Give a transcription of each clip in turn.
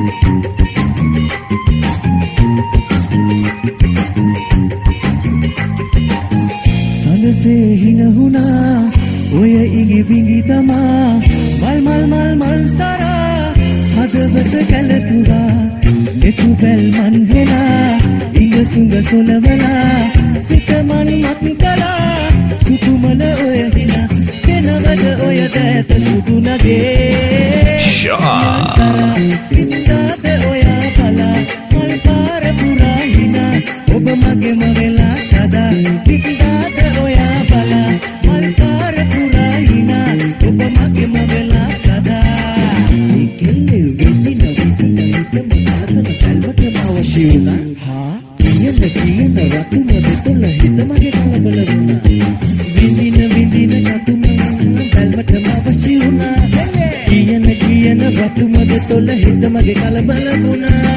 සනසේ හිනහුණා ඔය ඉඟි විඟි තමා මල් මල් මල් මල් සරා හදවත කැළතුවා මෙතු බැල් මන් හෙලා ඉඟ සුඟ සොලවලා සිත මන් මත් කළා සුතුමල ඔය හිනා කෙනවද ඔය දැත සුදු නගේ සරා පින්දාද ඔයා බලා මල් පාර පුරා හිනා ඔබ මගේම වෙලා සදා පින්දාද ඔයා බලා මල් පාර පුරා හිනා ඔබ මගේම වෙලා සදා ඉකෙල්ලේ වෙන්නේ නැතිනම් හිතම තාතන කල්වට අවශ්‍ය වුණා හා කියන රතුම දෙතොල හිත මගේ කලබල වුණා විඳින රතුම කල්වට අවශ්‍ය වුණා කියන රතුම දෙතොල හිත මගේ කලබල වුණා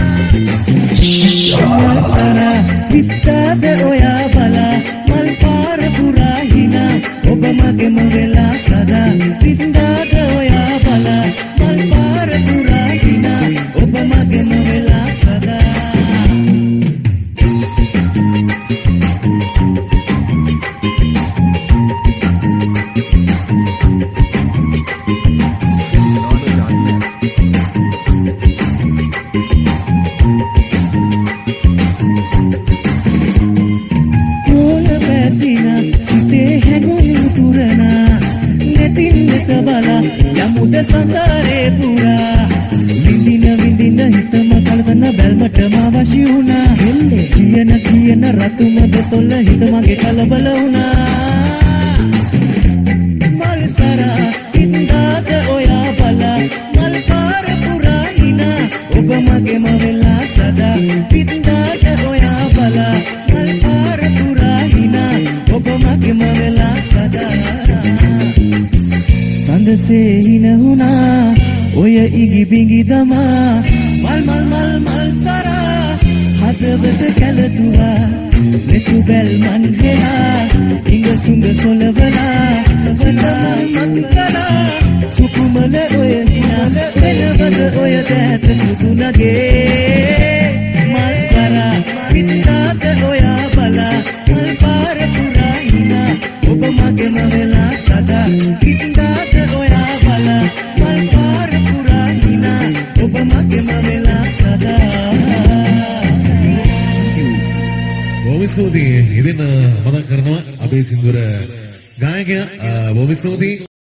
සරා පිටාද ඔයා බලා මල් පාර පුරා හිනා ඔබ මගේම වෙලා සදා පිටාද ඔයා බලා මල් පාර පුරා හිනා ඔබ මගේම වෙලා සදා යමුද සංසාරේ පුරා විඳින හිතම කලබන බැල්මටම අවශ්‍ය වුණා කියන රතුම දෙතොල හිත මගේ කලබල වුණා මල් සරා ඉන්දාද ඔයා බලා මල් පාර පුරා හිනා ඔබ මගේම වෙලා සදා ඉන්දාද ඔයා බලා මල් පාර පුරා හිනා ඔබ මගේම වෙලා සදා සඳසේ හිනහුණා ඔය ඉඟි බිඟි දමා මල් මල් මල් මල් සරා හදවත කැළතුවා මෙතු බැල් මන් හෙලා ඉඟ සුඟ සොලවලා සතමන් මත් කළා සුකුමල ඔය හිනා වෙනවද ඔය දැත සුදු නගේ මල් සරා පින්දාද ඔයා බලා මල් පාර පුරා හිනා ඔබ මගේම වෙලා සදා පින්දාද ඔයා බලා මල් පාර පුරා හිනා ඔබ මගේම වෙලා සදා බොහොම ස්තුතියි. ඉතින් මතක් කරනවා අපේ සින්දුර ගායකයා බොහොම ස්තුතියි.